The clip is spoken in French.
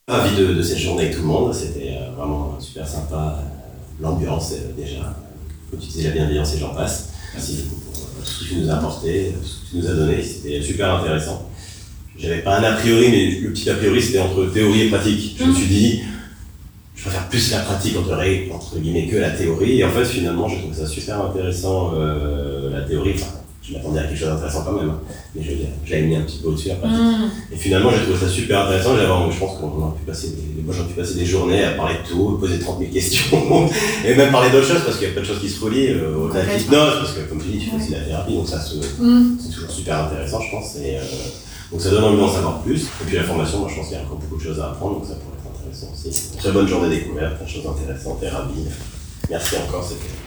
Ravi de cette journée avec tout le monde, c'était vraiment super sympa, l'ambiance déjà, comme tu disais, la bienveillance et j'en passe. Merci beaucoup pour tout ce que tu nous as apporté, tout ce que tu nous as donné, c'était super intéressant. J'avais pas un a priori, mais le petit a priori c'était entre théorie et pratique. Je me suis dit, je préfère plus la pratique entre guillemets que la théorie, et en fait finalement je trouve ça super intéressant, la théorie. Enfin, je m'attendais à quelque chose d'intéressant quand même, hein. Mais je veux dire, je l'avais mis un petit peu au-dessus la pratique. Et finalement j'ai trouvé ça super intéressant, je pense qu'on aurait pu passer des journées à parler de tout, poser 30 000 questions, et même parler d'autres choses, parce qu'il y a plein de choses qui se relient, au-delà de l'hypnose, parce que comme tu dis, tu fais aussi la thérapie, donc ça c'est toujours super intéressant je pense, et donc ça donne envie d'en savoir plus. Et puis la formation, moi je pense qu'il y a encore beaucoup de choses à apprendre, donc ça pourrait être intéressant aussi. Très bonne journée découverte, plein de choses intéressantes et ravi. Merci encore, c'était